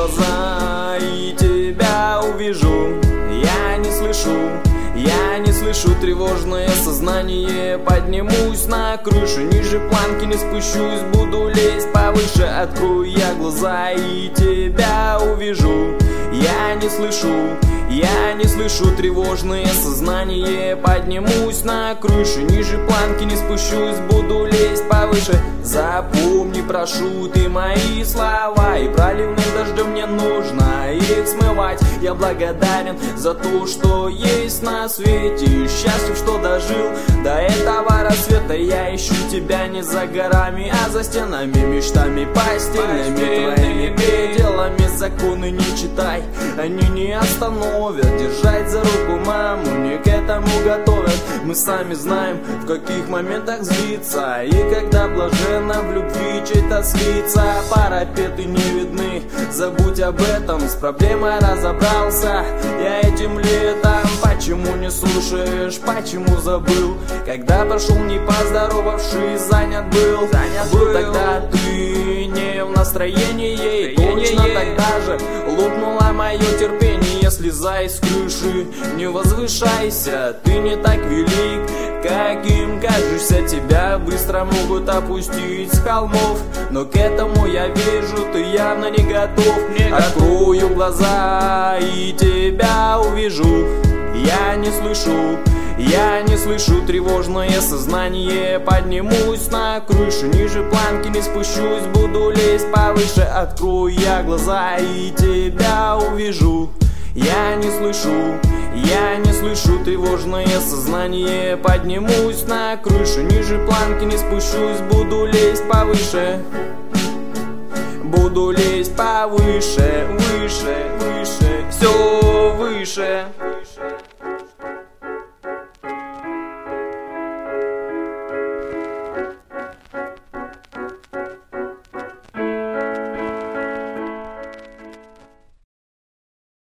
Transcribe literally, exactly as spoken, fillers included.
глаза и тебя увижу. Я не слышу, я не слышу тревожное сознание. Поднимусь на крышу, ниже планки не спущусь, буду лезть повыше. Открою я глаза и тебя увижу. Я не слышу, я не слышу тревожное сознание. Поднимусь на крышу, ниже планки не спущусь, буду лезть повыше. Запомни, прошу ты мои слова, и проливным дождем мне нужно их смывать. Я благодарен за то, что есть на свете, счастлив, что дожил до этого рассвета. Я ищу тебя не за горами, а за стенами, мечтами постельными твоими пределами. Законы не читай, они не остановят. Держать за руку маму не к этому готовят. Мы сами знаем, в каких моментах злиться, и когда блаженно в любви чей-то слиться. Парапеты не видны, забудь об этом, с проблемой разобрался я этим летом. Почему не слушаешь, почему забыл, когда прошел не поздоровавшись, занят был. Занят был тогда ты не в настроении, точно тогда же лопнуло мое терпение. Слезай с крыши, не возвышайся, ты не так велик, каким кажешься. Тебя быстро могут опустить с холмов, но к этому я вижу, ты явно не готов. Открою глаза и тебя увижу. Я не слышу, я не слышу тревожное сознание. Поднимусь на крышу, ниже планки не спущусь, буду лезть повыше. Открою я глаза и тебя увижу. Я не слышу, я не слышу тревожное сознание. Поднимусь на крышу, ниже планки не спущусь, буду лезть повыше. Буду лезть повыше, выше, выше.